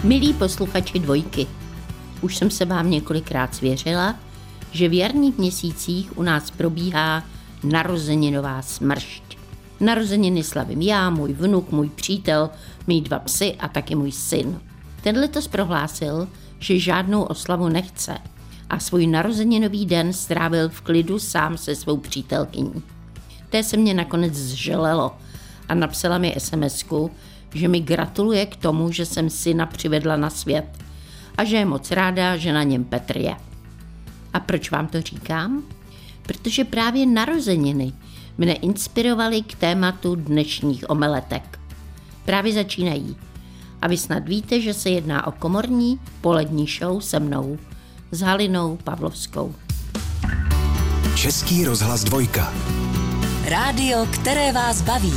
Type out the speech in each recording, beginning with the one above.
Milí posluchači Dvojky, už jsem se vám několikrát svěřila, že v jarních měsících u nás probíhá narozeninová smršť. Narozeniny slavím já, můj vnuk, můj přítel, mý 2 psy a taky můj syn. Ten letos prohlásil, že žádnou oslavu nechce a svůj narozeninový den strávil v klidu sám se svou přítelkyní. Té se mě nakonec zželelo a napsala mi SMS-ku, že mi gratuluje k tomu, že jsem syna přivedla na svět a že je moc ráda, že na něm Petr je. A proč vám to říkám? Protože právě narozeniny mne inspirovaly k tématu dnešních omeletek. Právě začínají. A vy snad víte, že se jedná o komorní polední show se mnou, s Halinou Pavlovskou. Český rozhlas Dvojka. Rádio, které vás baví.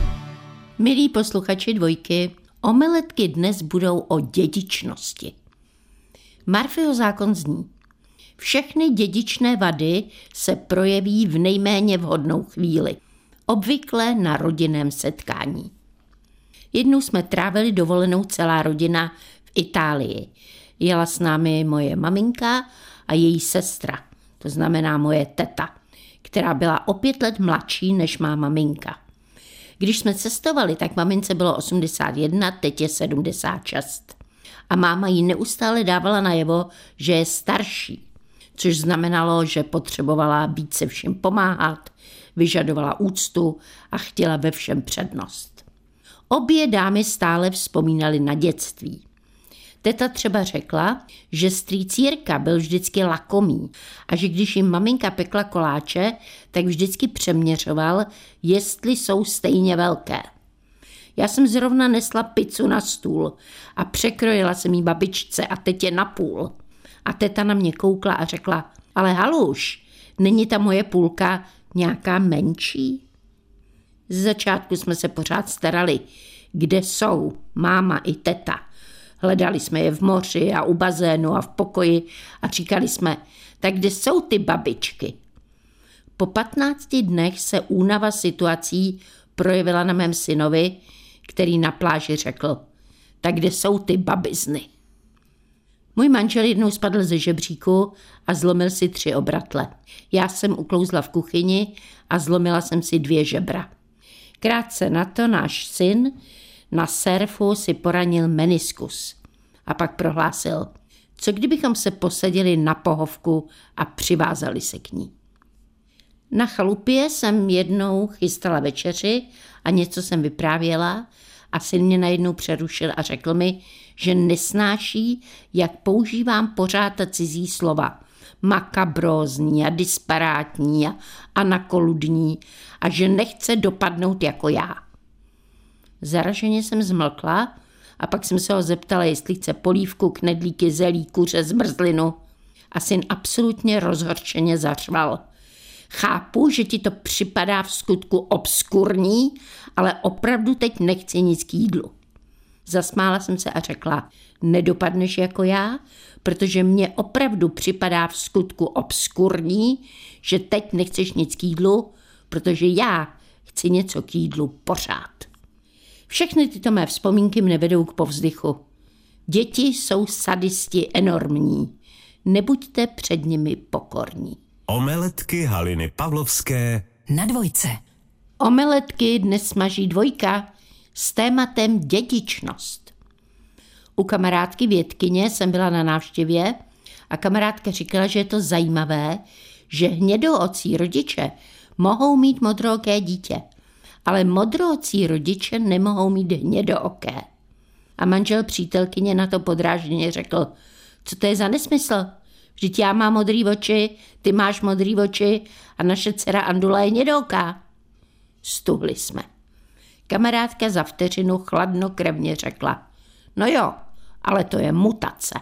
Milí posluchači Dvojky, omeletky dnes budou o dědičnosti. Murphyho zákon zní: všechny dědičné vady se projeví v nejméně vhodnou chvíli, obvykle na rodinném setkání. Jednou jsme trávili dovolenou celá rodina v Itálii. Jela s námi moje maminka a její sestra, to znamená moje teta, která byla o 5 let mladší než má maminka. Když jsme cestovali, tak mamince bylo 81, teď je 76. A máma jí neustále dávala najevo, že je starší, což znamenalo, že potřebovala více všem pomáhat, vyžadovala úctu a chtěla ve všem přednost. Obě dámy stále vzpomínaly na dětství. Teta třeba řekla, že strýc Jirka byl vždycky lakomý a že když jim maminka pekla koláče, tak vždycky přeměřoval, jestli jsou stejně velké. Já jsem zrovna nesla pizzu na stůl a překrojila jsem jí babičce a tetě na půl. A teta na mě koukla a řekla: ale Haluš, není ta moje půlka nějaká menší? Z začátku jsme se pořád starali, kde jsou máma i teta. Hledali jsme je v moři a u bazénu a v pokoji a říkali jsme: tak kde jsou ty babičky? Po 15 dnech se únava situací projevila na mém synovi, který na pláži řekl: tak kde jsou ty babizny? Můj manžel jednou spadl ze žebříku a zlomil si 3 obratle. Já jsem uklouzla v kuchyni a zlomila jsem si 2 žebra. Krátce na to náš syn na surfu si poranil meniskus a pak prohlásil: co kdybychom se posadili na pohovku a přivázali se k ní. Na chalupě jsem jednou chystala večeři a něco jsem vyprávěla a syn mě najednou přerušil a řekl mi, že nesnáší, jak používám pořád ta cizí slova. Makabrózní a disparátní a anakoludní a že nechce dopadnout jako já. Zaraženě jsem zmlkla a pak jsem se ho zeptala, jestli chce polívku, knedlíky, zelí, kuře, zmrzlinu. A syn absolutně rozhorčeně zařval: chápu, že ti to připadá v skutku obskurní, ale opravdu teď nechci nic k jídlu. Zasmála jsem se a řekla: nedopadneš jako já, protože mně opravdu připadá v skutku obskurní, že teď nechceš nic k jídlu, protože já chci něco k jídlu pořád. Všechny tyto mé vzpomínky mne vedou k povzdychu. Děti jsou sadisti enormní. Nebuďte před nimi pokorní. Omeletky Haliny Pavlovské Na Dvojce. Omeletky dnes smaží Dvojka s tématem dědičnost. U kamarádky vědkyně jsem byla na návštěvě a kamarádka říkala, že je to zajímavé, že hnědoocí rodiče mohou mít modrooké dítě, ale modroocí rodiče nemohou mít hnědooké. A manžel přítelkyně na to podrážděně řekl: co to je za nesmysl? Vždyť já mám modrý oči, ty máš modrý oči a naše dcera Andula je hnědooká. Stuhli jsme. Kamarádka za vteřinu chladnokrevně řekla: no jo, ale to je mutace.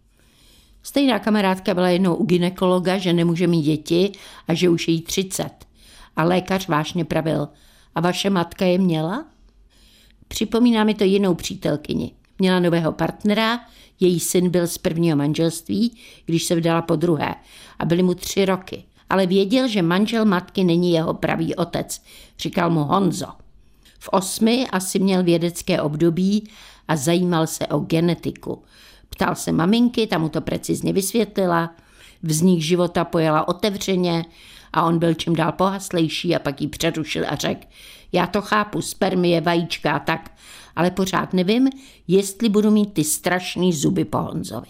Stejná kamarádka byla jednou u gynekologa, že nemůže mít děti a že už je jí 30. A lékař vážně pravil: a vaše matka je měla? Připomíná mi to jinou přítelkyni. Měla nového partnera, její syn byl z prvního manželství, když se vdala po druhé a byly mu 3 roky. Ale věděl, že manžel matky není jeho pravý otec. Říkal mu Honzo. V 8 asi měl vědecké období a zajímal se o genetiku. Ptal se maminky, ta mu to precizně vysvětlila, vznik života pojala otevřeně a on byl čím dál pohaslejší a pak jí přerušil a řekl: já to chápu, spermie, vajíčka a tak, ale pořád nevím, jestli budu mít ty strašný zuby po Honzovi.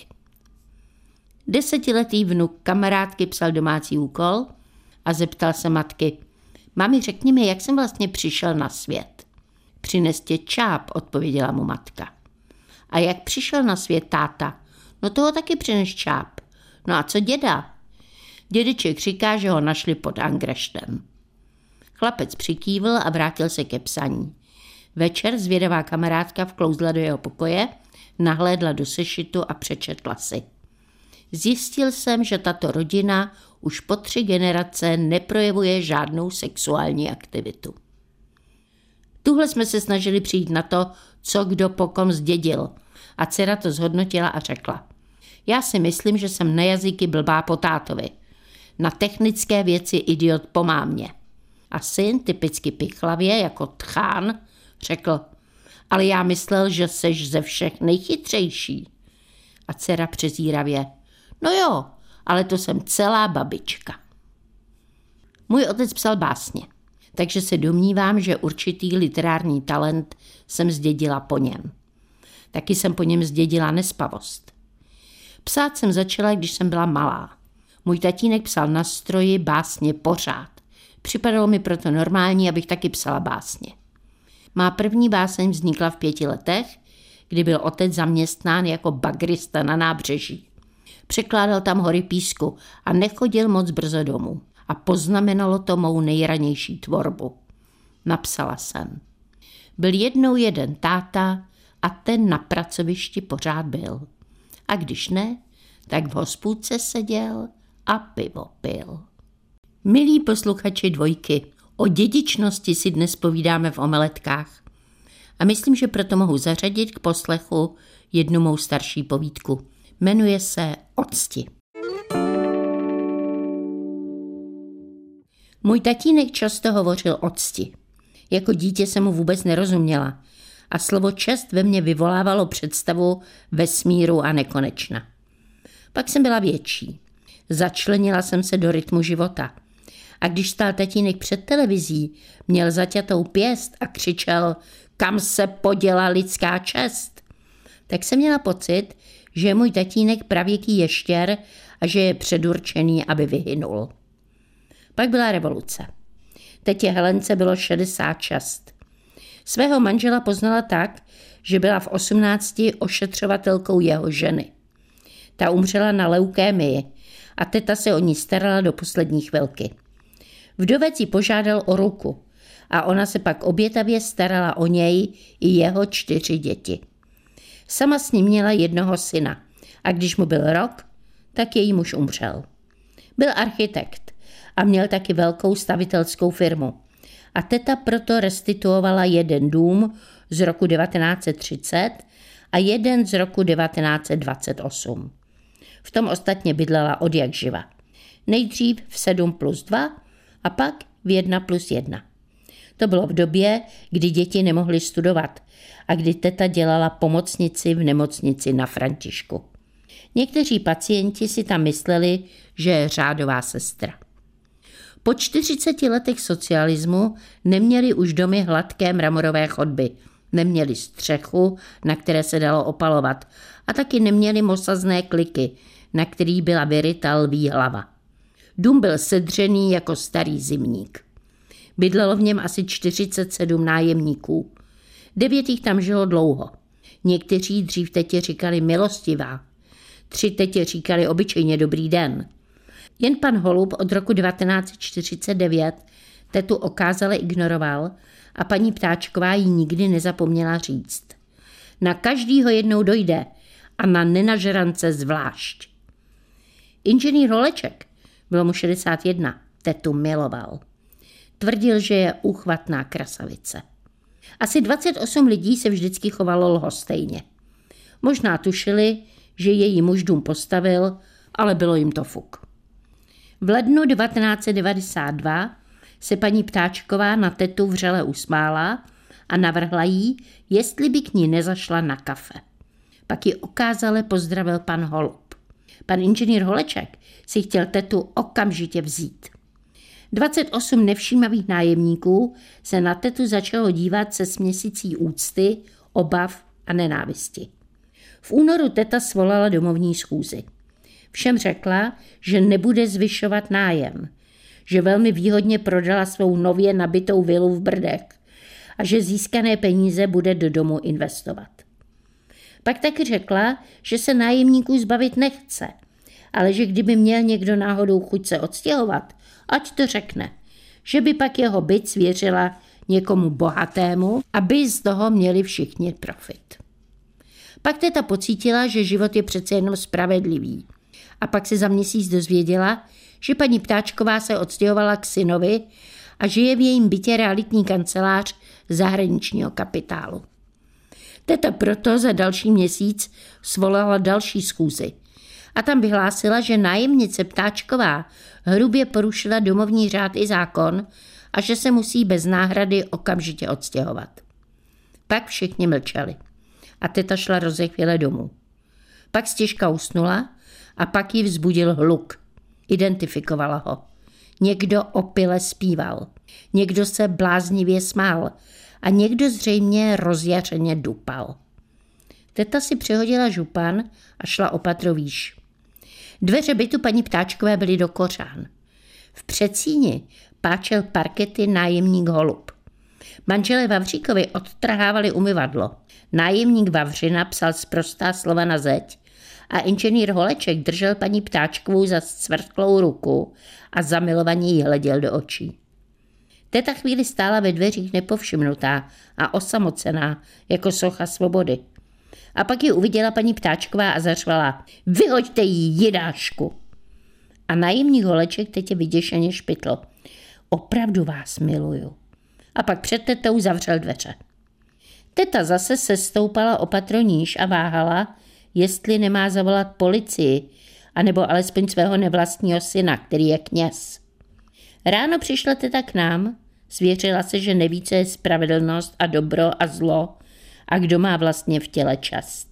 10letý vnuk kamarádky psal domácí úkol a zeptal se matky: mami, řekni mi, jak jsem vlastně přišel na svět. Přines tě čáp, odpověděla mu matka. A jak přišel na svět táta? No toho taky přines čáp. No a co děda? Dědeček říká, že ho našli pod angreštem. Chlapec přikývl a vrátil se ke psaní. Večer zvědavá kamarádka vklouzla do jeho pokoje, nahlédla do sešitu a přečetla si: zjistil jsem, že tato rodina už po 3 generace neprojevuje žádnou sexuální aktivitu. Tuhle jsme se snažili přijít na to, co kdo po kom zdědil, a dcera to zhodnotila a řekla: já si myslím, že jsem na jazyky blbá po tátovi, na technické věci idiot po mámě. A syn, typicky pichlavě jako tchán, řekl: ale já myslel, že seš ze všech nejchytřejší. A dcera přezíravě: no jo, ale to jsem celá babička. Můj otec psal básně, takže se domnívám, že určitý literární talent jsem zdědila po něm. Taky jsem po něm zdědila nespavost. Psát jsem začala, když jsem byla malá. Můj tatínek psal na stroji básně pořád. Připadalo mi proto normální, abych taky psala básně. Má první báseň vznikla v 5 letech, kdy byl otec zaměstnán jako bagrista na nábřeží. Překládal tam hory písku a nechodil moc brzo domů. A poznamenalo to mou nejranější tvorbu. Napsala jsem: byl jednou jeden táta a ten na pracovišti pořád byl. A když ne, tak v hospůdce seděl a pivo pil. Milí posluchači Dvojky, o dědičnosti si dnes povídáme v Omeletkách. A myslím, že proto mohu zařadit k poslechu jednu mou starší povídku. Jmenuje se Octi. Můj tatínek často hovořil o cti. Jako dítě jsem mu vůbec nerozuměla a slovo čest ve mně vyvolávalo představu vesmíru a nekonečna. Pak jsem byla větší. Začlenila jsem se do rytmu života. A když stál tatínek před televizí, měl zaťatou pěst a křičel: kam se poděla lidská čest? Tak jsem měla pocit, že je můj tatínek pravěký ještěr a že je předurčený, aby vyhynul. Pak byla revoluce. Tetě Helence bylo 66. Svého manžela poznala tak, že byla v 18 ošetřovatelkou jeho ženy. Ta umřela na leukémii a teta se o ní starala do poslední chvilky. Vdovec ji požádal o ruku a ona se pak obětavě starala o něj i jeho 4 děti. Sama s ním měla jednoho syna a když mu byl rok, tak její muž umřel. Byl architekt a měl taky velkou stavitelskou firmu. A teta proto restituovala jeden dům z roku 1930 a jeden z roku 1928. V tom ostatně bydlela odjakživa. Nejdřív v 7+2 a pak v 1+1. To bylo v době, kdy děti nemohly studovat a kdy teta dělala pomocnici v nemocnici na Františku. Někteří pacienti si tam mysleli, že je řádová sestra. Po 40 letech socialismu neměli už domy hladké mramorové chodby, neměli střechu, na které se dalo opalovat, a taky neměli mosazné kliky, na který byla vyryta lví hlava. Dům byl sedřený jako starý zimník. Bydlelo v něm asi 47 nájemníků. 9 jich tam žilo dlouho. Někteří dřív tetě říkali milostivá. 3 tetě říkali obyčejně dobrý den. Jen pan Holub od roku 1949 tetu okázale ignoroval a paní Ptáčková jí nikdy nezapomněla říct: na každýho jednou dojde a na nenažrance zvlášť. Inženýr Holeček, bylo mu 61, tetu miloval. Tvrdil, že je úchvatná krasavice. Asi 28 lidí se vždycky chovalo lhostejně. Možná tušili, že její muž dům postavil, ale bylo jim to fuk. V lednu 1992 se paní Ptáčková na tetu vřele usmála a navrhla jí, jestli by k ní nezašla na kafe. Pak ji okázale pozdravil pan Holub. Pan inženýr Holeček si chtěl tetu okamžitě vzít. 28 nevšímavých nájemníků se na tetu začalo dívat se směsicí úcty, obav a nenávisti. V únoru teta svolala domovní schůzi. Všem řekla, že nebude zvyšovat nájem, že velmi výhodně prodala svou nově nabitou vilu v Brdech a že získané peníze bude do domu investovat. Pak taky řekla, že se nájemníků zbavit nechce, ale že kdyby měl někdo náhodou chuť se odstěhovat, ať to řekne, že by pak jeho byt svěřila někomu bohatému, aby z toho měli všichni profit. Pak teta pocítila, že život je přece jenom spravedlivý. A pak se za měsíc dozvěděla, že paní Ptáčková se odstěhovala k synovi a že je v jejím bytě realitní kancelář zahraničního kapitálu. Teta proto za další měsíc svolala další schůzi a tam vyhlásila, že nájemnice Ptáčková hrubě porušila domovní řád i zákon a že se musí bez náhrady okamžitě odstěhovat. Pak všichni mlčeli a teta šla rozechvěle domů. Pak stěžka usnula a pak ji vzbudil hluk. Identifikovala ho. Někdo opile zpíval, někdo se bláznivě smál a někdo zřejmě rozjařeně dupal. Teta si přehodila župan a šla o patro výš. Dveře bytu paní Ptáčkové byly do kořán. V předsíni páčel parkety nájemník Holub. Manželé Vavříkovi odtrhávali umyvadlo. Nájemník Vavřina psal sprostá slova na zeď a inženýr Holeček držel paní Ptáčkovou za zcvrtklou ruku a zamilovaně jí hleděl do očí. Teta chvíli stála ve dveřích nepovšimnutá a osamocená jako socha svobody. A pak ji uviděla paní Ptáčková a zařvala: Vyhoďte jí, jidášku! A nájemník Holeček tetě vyděšeně špitl: Opravdu vás miluju. A pak před tetou zavřel dveře. Teta zase se stoupala o patro níž a váhala, jestli nemá zavolat policii, anebo alespoň svého nevlastního syna, který je kněz. Ráno přišla teta k nám, svěřila se, že neví, co je spravedlnost a dobro a zlo a kdo má vlastně v těle čest.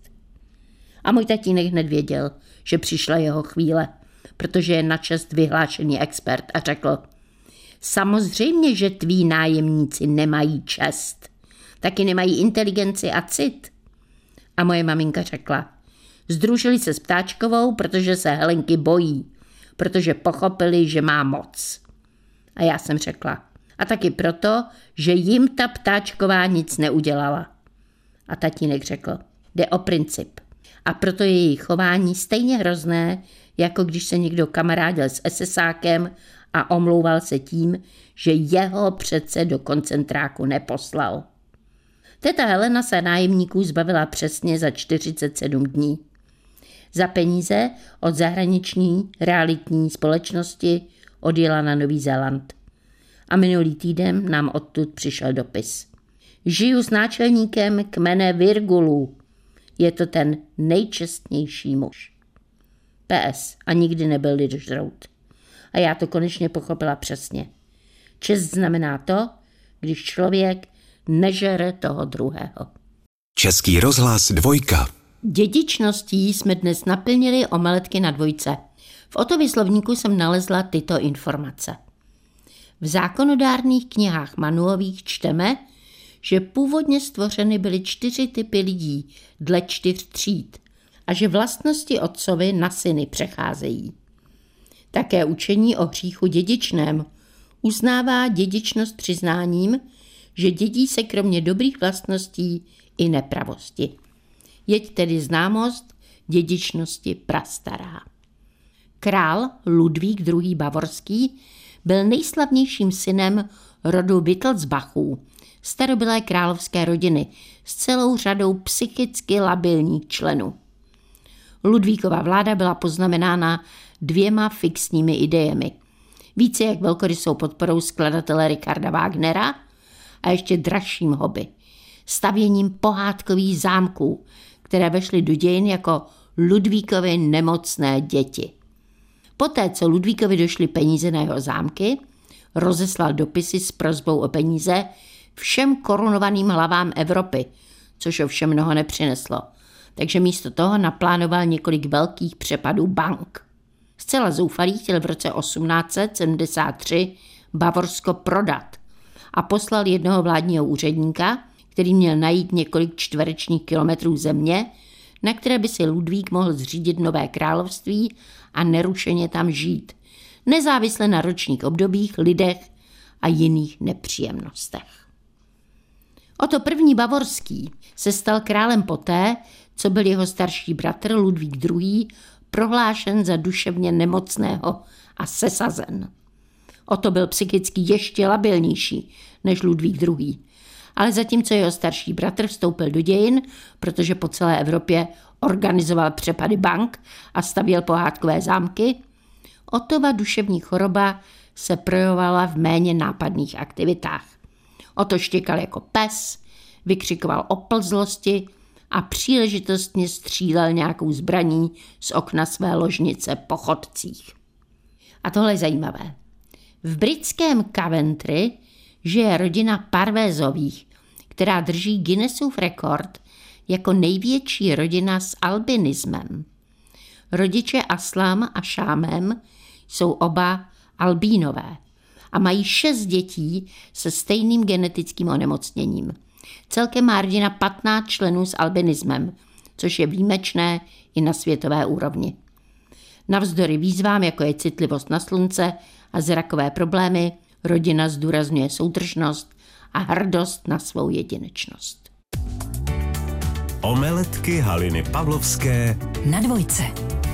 A můj tatínek hned věděl, že přišla jeho chvíle, protože je na čest vyhlášený expert a řekl: Samozřejmě, že tví nájemníci nemají čest, taky nemají inteligenci a cit. A moje maminka řekla: Sdružili se s Ptáčkovou, protože se Helenky bojí, protože pochopili, že má moc. A já jsem řekla: A taky proto, že jim ta Ptáčková nic neudělala. A tatínek řekl: Jde o princip. A proto je její chování stejně hrozné, jako když se někdo kamarádil s esesákem a omlouval se tím, že jeho přece do koncentráku neposlal. Teta Helena se nájemníků zbavila přesně za 47 dní. Za peníze od zahraniční realitní společnosti odjela na Nový Zéland. A minulý týden nám odtud přišel dopis: Žiju s náčelníkem kmene Virgulů. Je to ten nejčestnější muž. PS. A nikdy nebyl lidožrout. A já to konečně pochopila přesně. Čest znamená to, když člověk nežere toho druhého. Český rozhlas 2. Dědičností jsme dnes naplnili omeletky na Dvojce. V Otově slovníku jsem nalezla tyto informace. V zákonodárných knihách manuových čteme, že původně stvořeny byly 4 typy lidí dle 4 tříd a že vlastnosti otcovi na syny přecházejí. Také učení o hříchu dědičném uznává dědičnost přiznáním, že dědí se kromě dobrých vlastností i nepravosti. Jeď tedy známost dědičnosti prastará. Král Ludvík II. Bavorský byl nejslavnějším synem rodu Wittelsbachů, starobylé královské rodiny s celou řadou psychicky labilních členů. Ludvíkova vláda byla poznamenána 2 fixními idejemi. Více jak velkorysou podporou skladatele Richarda Wagnera a ještě dražším hobby. Stavěním pohádkových zámků, které vešly do dějin jako Ludvíkovy nemocné děti. Poté, co Ludvíkovi došly peníze na jeho zámky, rozeslal dopisy s prosbou o peníze všem korunovaným hlavám Evropy, což ovšem mnoho nepřineslo. Takže místo toho naplánoval několik velkých přepadů bank. Zcela zoufalý chtěl v roce 1873 Bavorsko prodat a poslal jednoho vládního úředníka, který měl najít několik čtverečních kilometrů země, na které by si Ludvík mohl zřídit nové království a nerušeně tam žít, nezávisle na ročních obdobích, lidech a jiných nepříjemnostech. Otto I. Bavorský se stal králem poté, co byl jeho starší bratr Ludvík II. Prohlášen za duševně nemocného a sesazen. Otto byl psychicky ještě labilnější než Ludvík II. Ale zatímco jeho starší bratr vstoupil do dějin, protože po celé Evropě organizoval přepady bank a stavěl pohádkové zámky, Ottova duševní choroba se projevovala v méně nápadných aktivitách. Otto štěkal jako pes, vykřikoval o plzlosti a příležitostně střílel nějakou zbraní z okna své ložnice po chodcích. A tohle je zajímavé. V britském Coventry žije rodina Parvézových, která drží Guinnessův rekord jako největší rodina s albinismem. Rodiče Aslam a Šámem jsou oba albínové a mají 6 dětí se stejným genetickým onemocněním. Celkem má rodina 15 členů s albinismem, což je výjimečné i na světové úrovni. Navzdory výzvám, jako je citlivost na slunce a zrakové problémy, rodina zdůrazňuje soudržnost a hrdost na svou jedinečnost. Omeletky Haliny Pavlovské na Dvojce.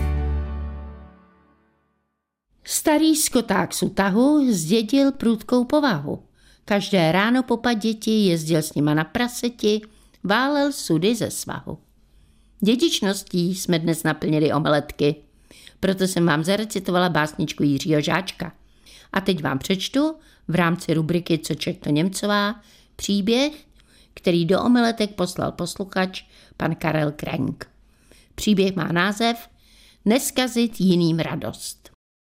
Starý skoták Sutahu zdědil prudkou povahu. Každé ráno popat děti, jezdil s nima na praseti, válel sudy ze svahu. Dědičností jsme dnes naplnili omeletky, proto jsem vám zarecitovala básničku Jiřího Žáčka. A teď vám přečtu v rámci rubriky Co čekto Němcová příběh, který do omeletek poslal posluchač pan Karel Krenk. Příběh má název Neskazit jiným radost.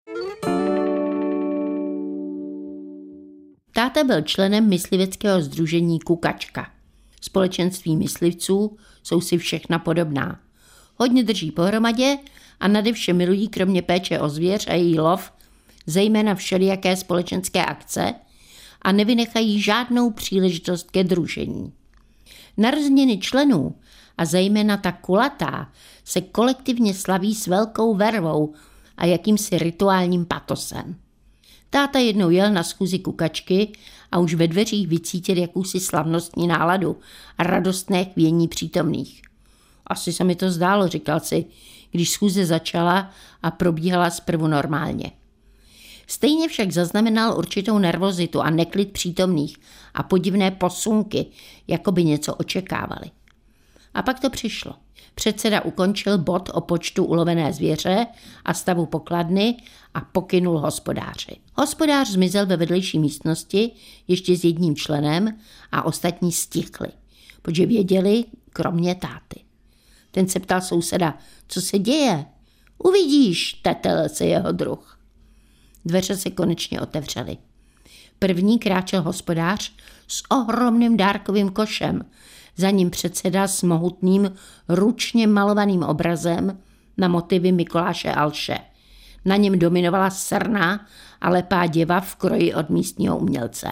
Táta byl členem mysliveckého sdružení Kukačka. Společenství myslivců jsou si všechna podobná. Hodně drží pohromadě a nade vše milují kromě péče o zvěř a její lov, zejména všelijaké společenské akce a nevynechají žádnou příležitost ke družení. Narozeniny členů a zejména ta kulatá se kolektivně slaví s velkou vervou a jakýmsi rituálním patosem. Táta jednou jel na schůzi Kukačky a už ve dveřích vycítil jakousi slavnostní náladu a radostné chvění přítomných. Asi se mi to zdálo, říkal si, když schůze začala a probíhala zprvu normálně. Stejně však zaznamenal určitou nervozitu a neklid přítomných a podivné posunky, jako by něco očekávali. A pak to přišlo. Předseda ukončil bod o počtu ulovené zvěře a stavu pokladny a pokynul hospodáři. Hospodář zmizel ve vedlejší místnosti ještě s jedním členem a ostatní stichli, protože věděli, kromě táty. Ten se ptal souseda, co se děje? Uvidíš, tetel se jeho druh. Dveře se konečně otevřely. První kráčel hospodář s ohromným dárkovým košem, za ním předseda s mohutným, ručně malovaným obrazem na motivy Mikuláše Alše. Na něm dominovala srná a lepá děva v kroji od místního umělce.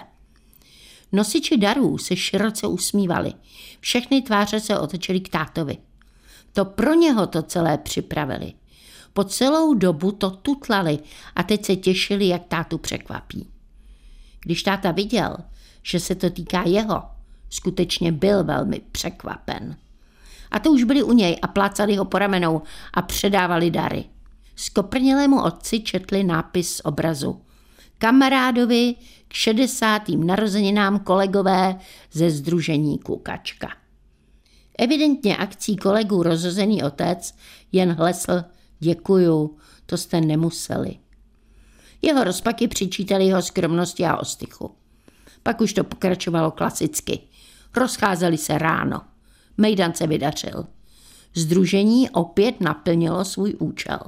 Nosiči darů se široce usmívali. Všechny tváře se otočily k tátovi. To pro něho to celé připravili. Po celou dobu to tutlali a teď se těšili, jak tátu překvapí. Když táta viděl, že se to týká jeho, skutečně byl velmi překvapen. A to už byli u něj a plácali ho po ramenou a předávali dary. Skoprnělému otci četli nápis z obrazu. Kamarádovi k 60. narozeninám kolegové ze sdružení Kukačka. Evidentně akcí kolegů rozhozený otec jen hlesl děkuju, to jste nemuseli. Jeho rozpaky přičítali jeho skromnosti a ostychu. Pak už to pokračovalo klasicky. Rozcházeli se ráno. Mejdan se vydařil. Sdružení opět naplnilo svůj účel.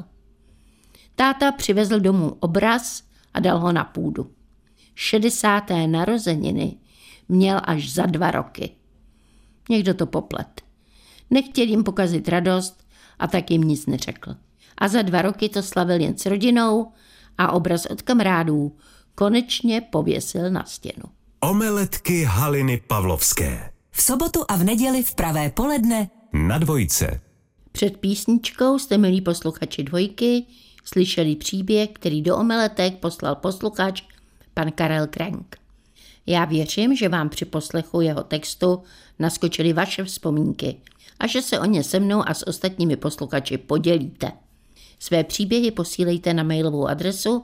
Táta přivezl domů obraz a dal ho na půdu. 60. narozeniny měl až za 2 roky. Někdo to poplet. Nechtěl jim pokazit radost a tak jim nic neřekl. A za 2 roky to slavil jen s rodinou a obraz od kamarádů konečně pověsil na stěnu. Omeletky Haliny Pavlovské. V sobotu a v neděli v pravé poledne Na Dvojce. Před písničkou jste, milí posluchači Dvojky, slyšeli příběh, který do omeletek poslal posluchač pan Karel Krenk. Já věřím, že vám při poslechu jeho textu naskočily vaše vzpomínky a že se o ně se mnou a s ostatními posluchači podělíte. Své příběhy posílejte na mailovou adresu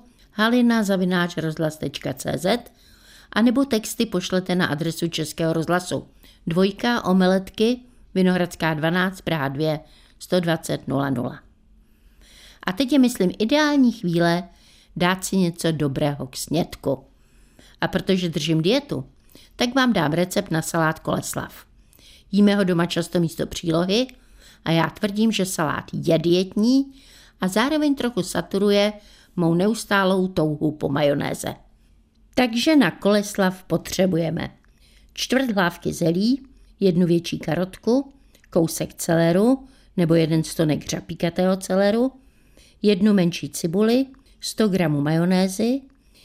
halina@rozhlas.cz a nebo texty pošlete na adresu Českého rozhlasu 2 Omeletky, Vinohradská 12, Praha 2, 120 00. A teď je, myslím, ideální chvíle dát si něco dobrého k snědku. A protože držím dietu, tak vám dám recept na salát Koleslav. Jíme ho doma často místo přílohy a já tvrdím, že salát je dietní a zároveň trochu saturuje mou neustálou touhu po majonéze. Takže na Koleslav potřebujeme 1/4 hlávky zelí, 1 větší karotku, kousek celeru nebo 1 stonek řapíkatého celeru, 1 menší cibuli, 100 g majonézy,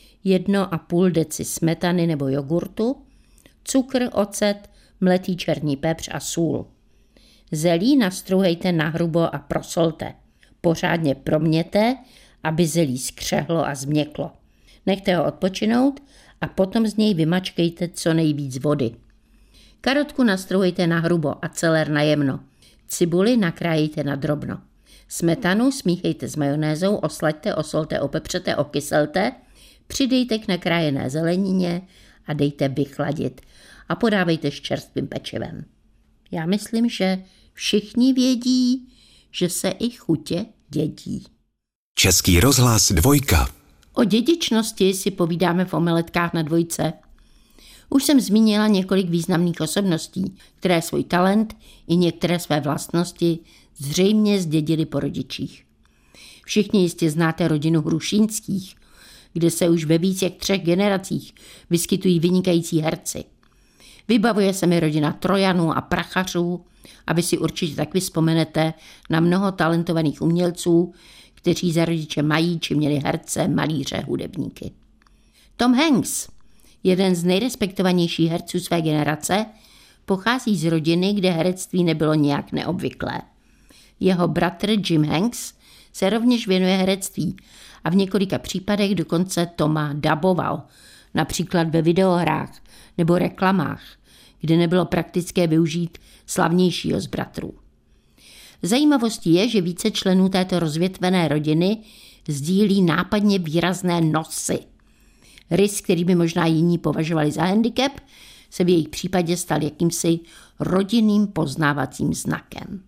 1,5 deci smetany nebo jogurtu, cukr, ocet, mletý černý pepř a sůl. Zelí nastrouhejte nahrubo a prosolte. Pořádně proměte, aby zelí skřehlo a změklo. Nechte ho odpočinout a potom z něj vymačkejte co nejvíc vody. Karotku nastrouhejte nahrubo a celer najemno. Cibuli nakrájejte na drobno. Smetanu smíchejte s majonézou, oslaďte, osolte, opepřete, okyselte, přidejte k nakrájené zelenině a dejte vychladit a podávejte s čerstvým pečivem. Já myslím, že všichni vědí, že se i chutě dědí. Český rozhlas 2. O dědičnosti si povídáme v Omeletkách na Dvojce. Už jsem zmínila několik významných osobností, které svůj talent i některé své vlastnosti zřejmě zdědili po rodičích. Všichni jistě znáte rodinu Hrušínských, kde se už ve víc jak 3 generacích vyskytují vynikající herci. Vybavuje se mi rodina Trojanů a Prachařů a vy si určitě tak vzpomenete na mnoho talentovaných umělců, kteří za rodiče mají či měli herce, malíře, hudebníky. Tom Hanks, jeden z nejrespektovanějších herců své generace, pochází z rodiny, kde herectví nebylo nějak neobvyklé. Jeho bratr Jim Hanks se rovněž věnuje herectví a v několika případech dokonce Toma daboval, například ve videohrách nebo reklamách, kde nebylo praktické využít slavnějšího z bratrů. Zajímavostí je, že více členů této rozvětvené rodiny sdílí nápadně výrazné nosy. Rys, který by možná jiní považovali za handicap, se v jejich případě stal jakýmsi rodinným poznávacím znakem.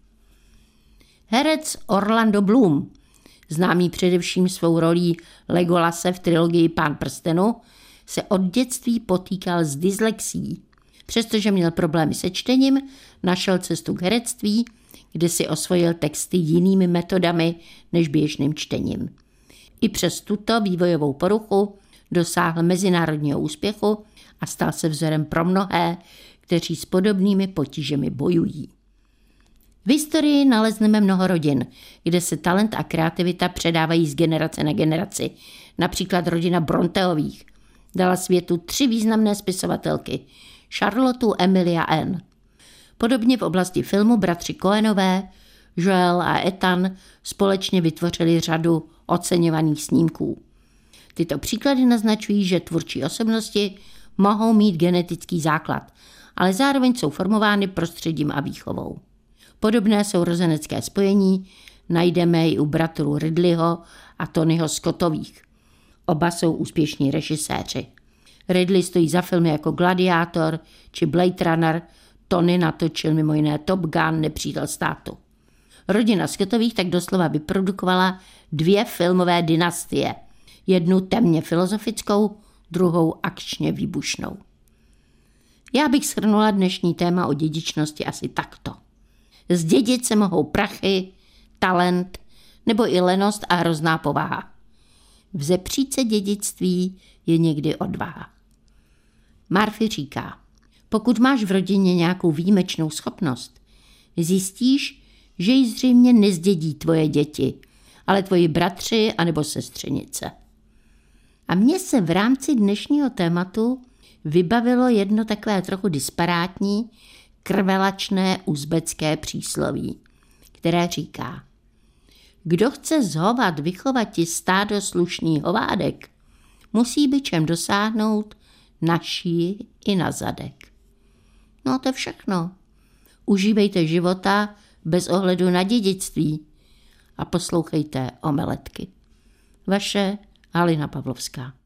Herec Orlando Bloom, známý především svou rolí Legolase v trilogii Pán prstenu, se od dětství potýkal s dyslexií. Přestože měl problémy se čtením, našel cestu k herectví, kde si osvojil texty jinými metodami než běžným čtením. I přes tuto vývojovou poruchu dosáhl mezinárodního úspěchu a stal se vzorem pro mnohé, kteří s podobnými potížemi bojují. V historii nalezneme mnoho rodin, kde se talent a kreativita předávají z generace na generaci. Například rodina Bronteových dala světu 3 významné spisovatelky, Charlotte, Emily a Anne. Podobně v oblasti filmu bratři Coenové, Joel a Ethan společně vytvořili řadu oceňovaných snímků. Tyto příklady naznačují, že tvůrčí osobnosti mohou mít genetický základ, ale zároveň jsou formovány prostředím a výchovou. Podobné sourozenecké spojení najdeme i u bratrů Ridleyho a Tonyho Scottových. Oba jsou úspěšní režiséři. Ridley stojí za filmy jako Gladiátor či Blade Runner, Tony natočil mimo jiné Top Gun, Nepřítel státu. Rodina Scottových tak doslova vyprodukovala 2 filmové dynastie. Jednu temně filozofickou, druhou akčně výbušnou. Já bych shrnula dnešní téma o dědičnosti asi takto. Zdědit se mohou prachy, talent nebo i lenost a hrozná povaha. Vzepřít se dědictví je někdy odvaha. Murphy říká, Pokud máš v rodině nějakou výjimečnou schopnost, zjistíš, že ji zřejmě nezdědí tvoje děti, ale tvoji bratři anebo sestřenice. A mně se v rámci dnešního tématu vybavilo jedno takové trochu disparátní, krvelačné uzbecké přísloví, které říká: kdo chce zhovat vychovati stádo slušný hovádek, musí bičem dosáhnout na šíji i na zadek. No a to je všechno. Užívejte života bez ohledu na dědictví a poslouchejte Omeletky. Vaše Halina Pavlovská.